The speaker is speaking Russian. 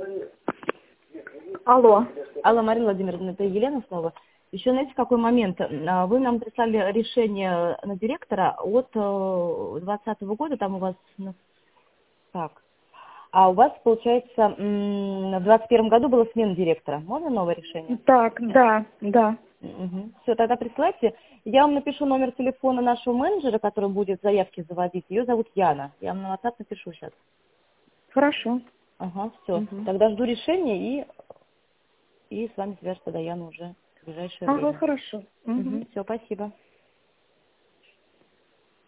Алло. Алло, Марина Владимировна, это Елена снова. Еще знаете, какой момент? Вы нам прислали решение на директора от 2020 года, там у вас... Так. А у вас, получается, в 2021 году была смена директора. Можно новое решение? Так, да. Угу. Все, тогда присылайте. Я вам напишу номер телефона нашего менеджера, который будет заявки заводить. Ее зовут Яна. Я вам на WhatsApp напишу сейчас. Хорошо. Ага, все. Угу. Тогда жду решения и с вами свяжется тогда Яна уже в ближайшее Ага, время. хорошо. Угу. Угу. Все, спасибо.